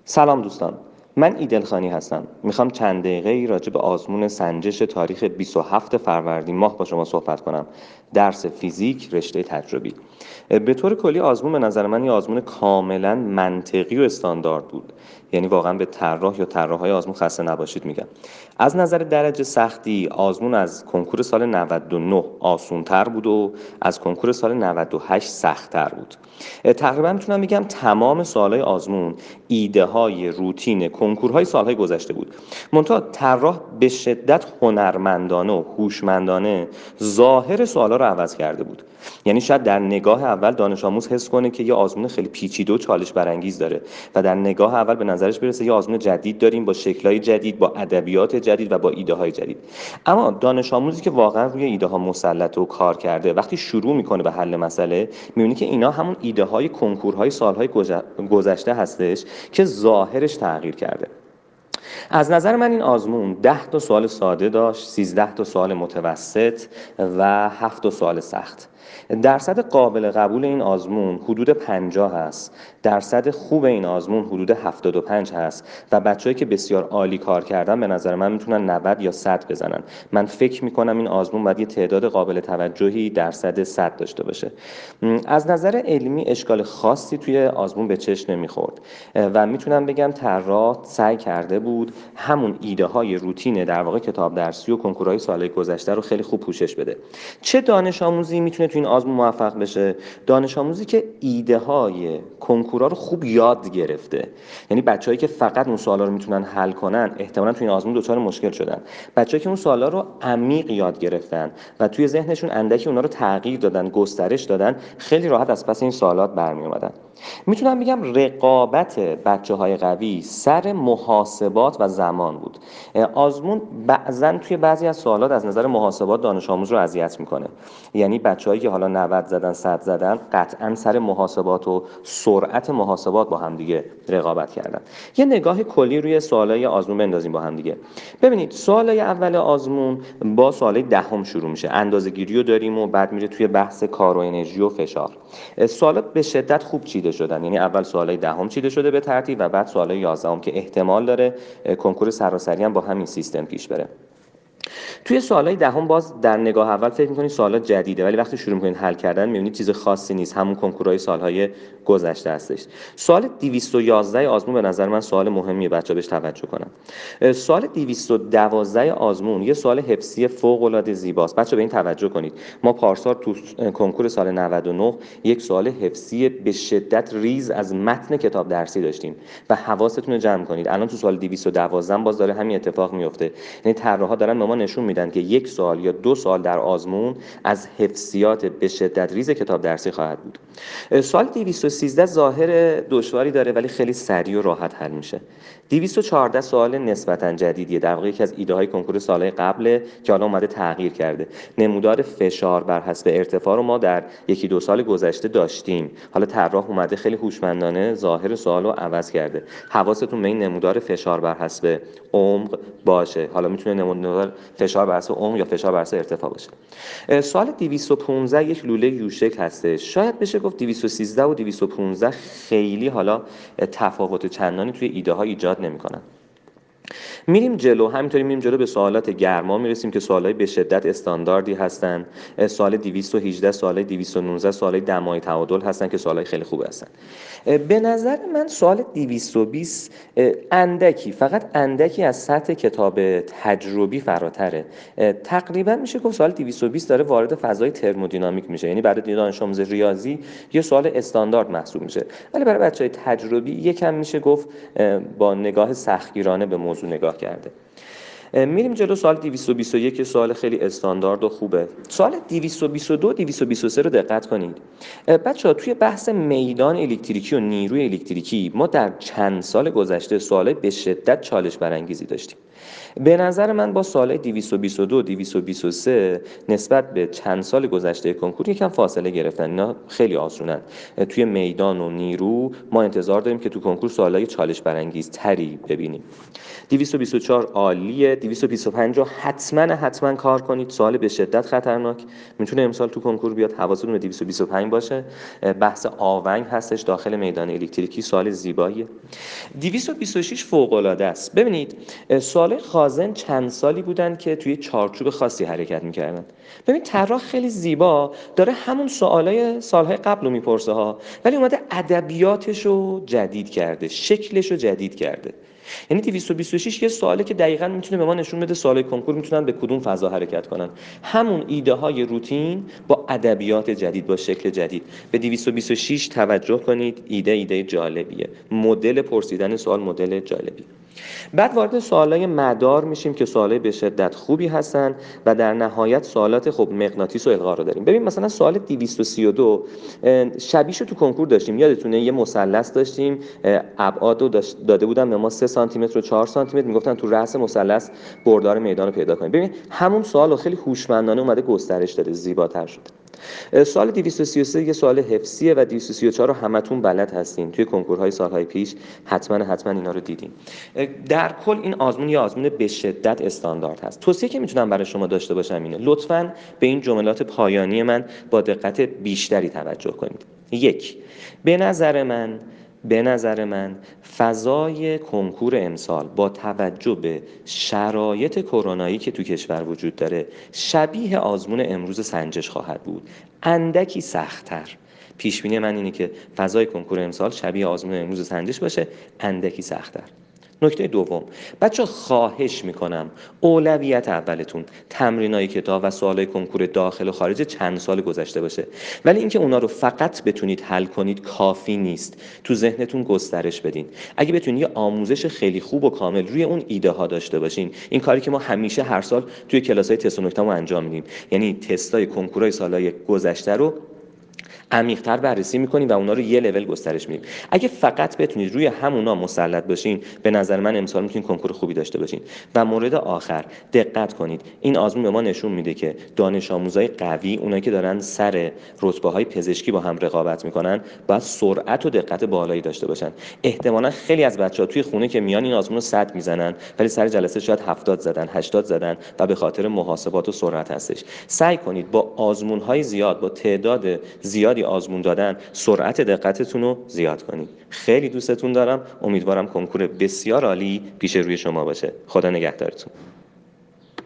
سلام دوستان، من ایدل خانی هستم. میخوام چند دقیقه راجع به آزمون سنجش تاریخ 27 فروردین ماه با شما صحبت کنم. درس فیزیک رشته تجربی. به طور کلی آزمون به نظر من یه آزمون کاملا منطقی و استاندارد بود. یعنی واقعا به طراح یا طراحهای آزمون خسته نباشید میگم. از نظر درجه سختی آزمون از کنکور سال 99 آسونتر بود و از کنکور سال 98 سخت‌تر بود. تقریبا میتونم بگم تمام سوالای آزمون ایده های روتین کنکورهای سالهای گذشته بود. منتها طراح به شدت هنرمندانه و هوشمندانه ظاهر سوالا رو عوض کرده بود. یعنی شاید در نگاه اول دانش آموز حس کنه که یه آزمون خیلی پیچیده و چالش برانگیز داره و در نگاه اول به نظرش برسه یه آزمون جدید داریم با شکل‌های جدید، با ادبیات جدید و با ایده های جدید. اما دانش آموزی که واقعا روی ایده ها مسلط و کار کرده وقتی شروع میکنه به حل مسئله میبینی که اینا همون ایده های کنکورهای سالهای گذشته هستش که ظاهرش تغییر کرده. از نظر من این آزمون 10 تا سوال ساده داشت، 13 تا سوال متوسط و 7 تا سوال سخت. درصد قابل قبول این آزمون حدود 50 هست. درصد خوب این آزمون حدود 75 هست و بچه‌ای که بسیار عالی کار کردن به نظر من میتونن 90 یا 100 بزنن. من فکر میکنم این آزمون باید یه تعداد قابل توجهی درصد 100 داشته باشه. از نظر علمی اشکال خاصی توی آزمون به چشم نمیخورد و میتونم بگم طراح سعی کرده بود همون ایده های روتین در واقع کتاب درسی و کنکورهای سالهای گذشته رو خیلی خوب پوشش بده. چه دانش آموزی میتونه تو این آزمون موفق بشه؟ دانش آموزی که ایده های کنکورها رو خوب یاد گرفته. یعنی بچه‌ای که فقط اون سوالا رو میتونن حل کنن احتمالاً تو این آزمون دچار مشکل شدن. بچه‌ای که اون سوالا رو عمیق یاد گرفتن و توی ذهنشون اندکی اونا رو تغییر دادن، گسترش دادن، خیلی راحت از پس این سوالات برمی اومدن. میتونم بگم رقابت بچه‌های قوی سر محاسبات و زمان بود. آزمون بعضن توی بعضی از سوالات از نظر محاسبات دانش آموز رو اذیت میکنه. یعنی بچه‌هایی که حالا 90 زدن 100 زدن قطعا سر محاسبات و سرعت محاسبات با هم دیگه رقابت کردن. یه نگاه کلی روی سوالای آزمون بندازیم با هم دیگه. ببینید سوالای اول آزمون با سوالای دهم شروع میشه. اندازه‌گیری رو داریم و بعد میره توی بحث کار و انرژی و فشار. سوالات به شدت خوب چیده شدن. یعنی اول سوالای دهم چیده شده به ترتیب و بعد سوالای 11ام که احتمال داره کنکور سراسری هم با همین سیستم پیش بره. توی سوالای دهم باز در نگاه اول فکر می‌کنید سوالات جدیده ولی وقتی شروع می‌کنید حل کردن می‌بینید چیز خاصی نیست، همون کنکورهای سالهای گذشته هستش. سوال 211 آزمون به نظر من سوال مهمیه، بچه‌ها بهش توجه کنن. سوال 212 آزمون یه سوال حفظی فوق‌العاده زیباست. بچه‌ها به این توجه کنید. ما پارسال تو کنکور سال 99 یک سوال حفظی به شدت ریز از متن کتاب درسی داشتیم و حواستون رو جمع کنید. الان تو سوال 212 باز داره همین اتفاق میفته. یعنی طراحا دارن به ما نشون میدن که یک سوال یا دو سوال در آزمون از حفظیات به شدت ریز کتاب درسی خواهد بود. سوال 213 ظاهر دشواری داره ولی خیلی سریع و راحت حل میشه. 214 سوال نسبتاً جدیدیه، در واقع یکی از ایده های کنکور سالهای قبل که حالا اومده تغییر کرده. نمودار فشار بر حسب ارتفاع رو ما در یکی دو سال گذشته داشتیم، حالا طراح اومده خیلی هوشمندانه ظاهر سوال رو عوض کرده. حواستون به این نمودار فشار بر حسب عمق باشه. حالا میتونه نمودار فشار بر اساس عمق یا فشار بر اساس ارتفاع باشه. سوال 215 یک لوله یو شکل هستش. شاید بشه گفت 213 و 215 خیلی حالا تفاوت چندانی توی ایده ها ایجاد نمی‌کنن. میریم جلو، همینطوری میریم جلو به سوالات گرما میرسیم که سوالای به شدت استانداردی هستن. سوال 218 سوال 219 سوالای دمای تعادل هستن که سوالای خیلی خوب هستن. به نظر من سوال 220 اندکی، فقط اندکی از سطح کتاب تجربی فراتره. تقریبا میشه گفت سوال 220 داره وارد فضای ترمودینامیک میشه، یعنی برای دانش آموز ریاضی یه سوال استاندارد محسوب میشه، ولی برای بچهای تجربی یکم میشه گفت با نگاه سختگیرانه به موضوع نگاه کرده. میریم جلو. سوال 221 سوال خیلی استاندارد و خوبه. سوال 222 223 رو دقت کنید. بچه‌ها توی بحث میدان الکتریکی و نیروی الکتریکی ما در چند سال گذشته سوالای به شدت چالش برانگیزی داشتیم. به نظر من با سال 222 223 نسبت به چند سال گذشته کنکور یکم فاصله گرفتن. اینا خیلی آسونن. توی میدان و نیرو ما انتظار داریم که تو کنکور سوالای چالش برانگیز تری ببینیم. 224 عالیه. 225 رو حتما کار کنید. سوال به شدت خطرناک میتونه امسال تو کنکور بیاد. حواستون به 225 باشه. بحث آونگ هستش داخل میدان الکتریکی، سوال زیباییه. 226 فوق‌العاده است. ببینید سوال خازن چند سالی بودن که توی چارچوب خاصی حرکت می‌کردن. ببین طراح خیلی زیبا داره همون سوالای سالهای قبل رو میپرسه ها، ولی اومده ادبیاتش رو جدید کرده، شکلش رو جدید کرده. یعنی 226 یه سواله که دقیقاً میتونه به ما نشون بده سوالای کنکور میتونن به کدوم فضا حرکت کنن. همون ایده های روتین با ادبیات جدید، با شکل جدید. به 226 توجه کنید. ایده جالبیه. مدل پرسیدن سوال مدل جالبی. بعد وارد سوالای مدار میشیم که سوالای به شدت خوبی هستن و در نهایت سوالات خب مغناطیس و القا رو داریم. ببین مثلا سوال 232 شبیهشو تو کنکور داشتیم. یادتونه یه مثلث داشتیم، ابعاد رو داده بودن به ما 3 سانتی متر و 4 سانتی متر، میگفتن تو رأس مثلث بردار میدان رو پیدا کنید. ببین همون سوال رو خیلی هوشمندانه اومده گسترش داده، زیباتر شده. سوال 233 یه سوال حفظیه و 234 رو همتون بلد هستین. توی کنکورهای سالهای پیش حتما اینا رو دیدین. در کل این آزمون یه آزمون به شدت استاندارد هست. توصیه که میتونم برای شما داشته باشم اینه: لطفاً به این جملات پایانی من با دقت بیشتری توجه کنید. 1. به نظر من فضای کنکور امسال با توجه به شرایط کرونایی که تو کشور وجود داره شبیه آزمون امروز سنجش خواهد بود، اندکی سخت‌تر. پیش بینی من اینه که فضای کنکور امسال شبیه آزمون امروز سنجش باشه، اندکی سخت‌تر. نکته دوم، بچه خواهش میکنم اولویت اولتون تمرینای کتاب و سوالای کنکور داخل و خارج چند سال گذشته باشه، ولی اینکه اونا رو فقط بتونید حل کنید کافی نیست. تو ذهنتون گسترش بدین. اگه بتونید یه آموزش خیلی خوب و کامل روی اون ایده ها داشته باشین، این کاری که ما همیشه هر سال توی کلاسای تست و نکته‌مون انجام میدیم، یعنی تستای کنکورای سالهای گذشته رو عمیق‌تر بررسی می‌کنیم و اونا رو یه لول گسترش میدیم. اگه فقط بتونید روی همونا مسلط باشین، به نظر من امسال میتونید کنکور خوبی داشته باشین. و مورد آخر دقت کنید، این آزمون به ما نشون میده که دانش آموزای قوی، اونایی که دارن سر رتبه‌های پزشکی با هم رقابت میکنن، باید سرعت و دقت بالایی داشته باشن. احتمالاً خیلی از بچه‌ها توی خونه که میان این آزمون رو 100 میزنن، ولی سر جلسه شاید 70 زدن، 80 زدن و به خاطر محاسبات و سرعت هستش. سعی کنید با آزمون‌های زیاد، با تعداد زیادی آزمون دادن، سرعت دقتتون رو زیاد کنید. خیلی دوستتون دارم. امیدوارم کنکور بسیار عالی پیش روی شما باشه. خدا نگهدارتون.